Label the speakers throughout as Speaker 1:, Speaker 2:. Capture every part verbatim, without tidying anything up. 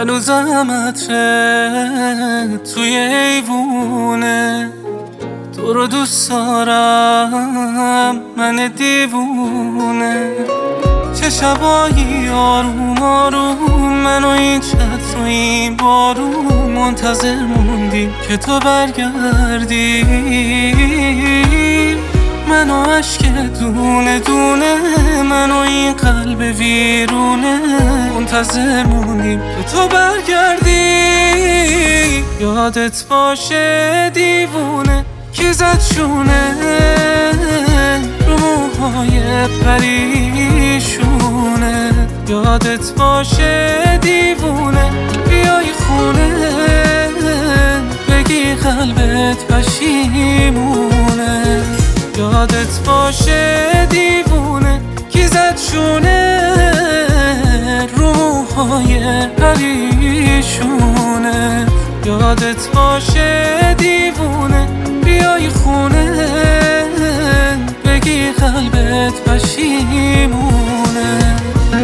Speaker 1: هنوزم عطره توی ایوونه، تو رو دوست دارم من دیوونه. چه شبایی آروم آروم من و این چتر و این بارون منتظر موندیم که تو برگردی. من و عشق دونه دونه، من و این قلب ویرونه منتظر موندیم که تو برگردی. یادت باشه دیوونه کی زد شونه رو موهای پریشونه. یادت باشه دیوونه بیای خونه بگی قلبت پشیمونه. یادت باشه دیوونه کی زد شونه رو موهای پریشونه. یادت باشه دیوونه بیای خونه بگی قلبت پشیمونه.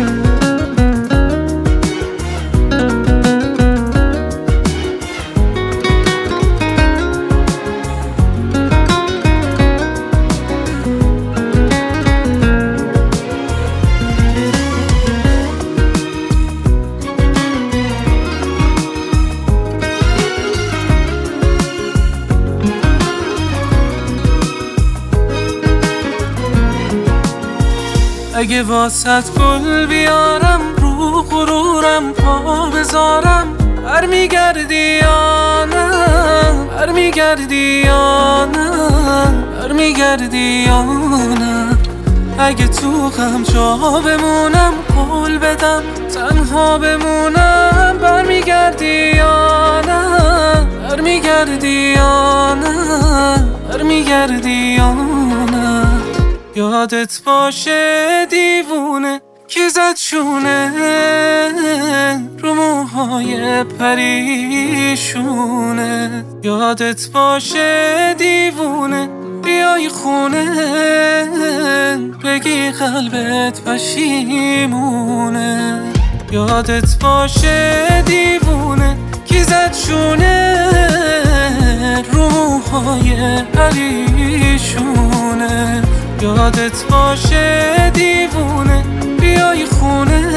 Speaker 1: اگه واسط گل بیارم رو غرورم پا بذارم، برمیگردی یا نه برمیگردی یا نه برمیگردی یا نه. اگه تو غم جا بمونم قول بدم تنها بمونم، برمیگردی یا نه برمیگردی یا نه برمیگردی یا نه. یادت باشه دیوونه کی زد شونه رو موهای پریشونه. یادت باشه دیوونه بیای خونه بگی قلبت پشیمونه. یادت باشه دیوونه کی زد شونه رو موهای پریشونه. یادت باشه دیوونه بیای خونه